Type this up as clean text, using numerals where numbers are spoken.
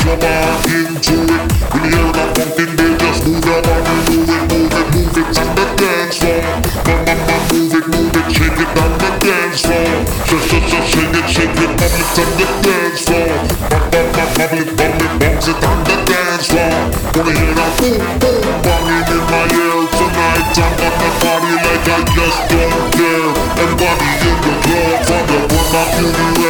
your mind into it. When you hear that funkin' beat, just move your body, move it on the dance floor. Move it, shake it on the dance floor. Shake it, bubble it on the dance floor. Bubble it, bounce it on the dance floor. Wanna hear that boom, boom, banging in my ear tonight. I'm gonna party like I just don't care. Everybody in the club, from the front back to the